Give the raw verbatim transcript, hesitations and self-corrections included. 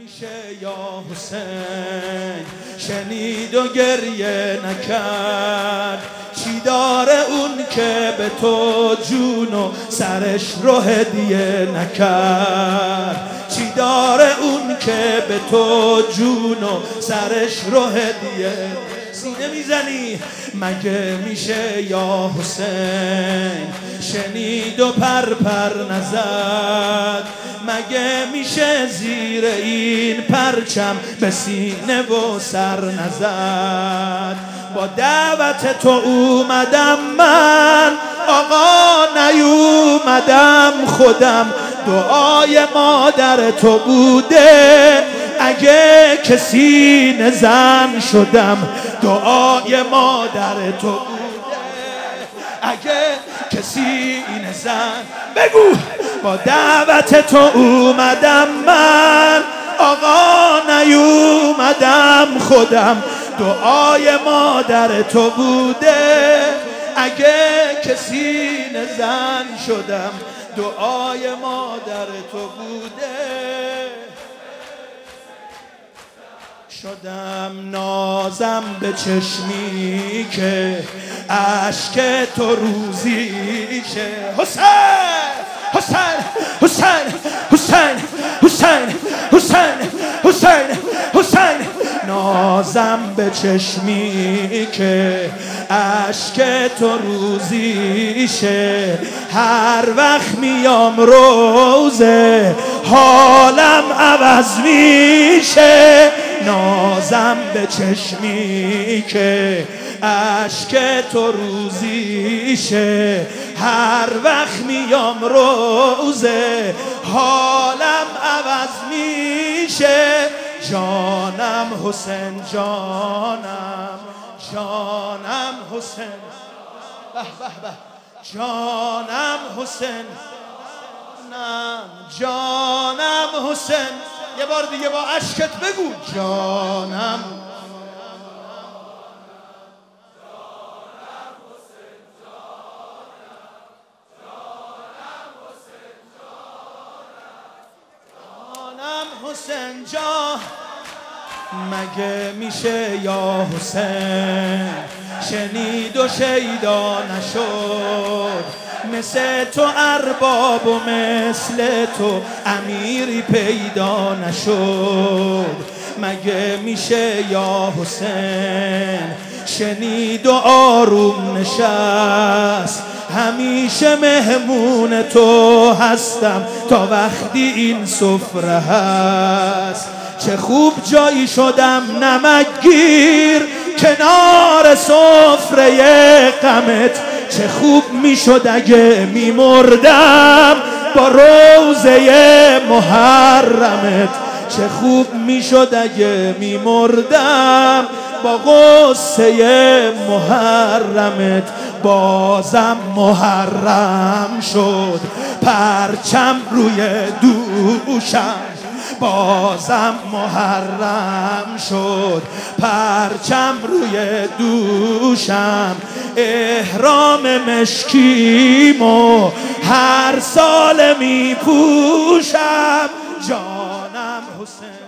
میشه یا حسین شنید و گریه نکرد؟ چی داره اون که به تو جون و سرش رو هدیه نکرد؟ چی داره اون که به تو جون و سرش رو هدیه؟ سینه میزنی مگه میشه یا حسین شنید و پر پر نزد؟ مگه میشه زیر این پرچم به سینه و سر نزد؟ با دعوت تو اومدم من آقا نیومدم خودم، دعای مادر تو بوده اگه کسی نزن شدم، دعای مادر تو بوده اگه کسی نزن. بگو با دعوت تو اومدم من آقا نیومدم خودم، دعای مادر تو بوده اگه کسی نزن شدم، دعای مادر تو بوده. شدم نازم به چشمی که اشک تو روزیشه. حسین حسین حسین حسین حسین حسین حسین حسین نازم به چشمی که اشک تو روزیشه. هر وقت میام روزه حالم عوض میشه. نازم به چشمی که اشک تو روزیشه. هر وقت میام روزه حالم عوض میشه. جانم حسین جانم جانم حسین به به به جانم حسین جانم جانم حسین. یه بار دیگه با اشکت بگو جانم حسین جان. مگه میشه یا حسین شنید و شیدا نشد؟ مثل تو ارباب و مثل تو امیری پیدا نشد. مگه میشه یا حسین شنید و آروم نشست؟ همیشه مهمون تو هستم تا وقتی این سفره هست. چه خوب جایی شدم نمکگیر کنار سفره غمت. چه خوب میشد اگه میمردم با روزه محرمت. چه خوب میشد اگه میمردم با غصه محرمت. بازم محرم شد پرچم روی دوشم. بازم محرم شد پرچم روی دوشم. احرام مشکیمو هر سال می پوشم. جانم حسین